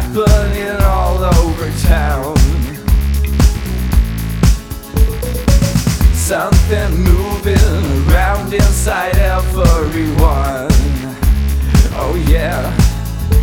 happening all over town. Something moving around inside everyone. Oh yeah.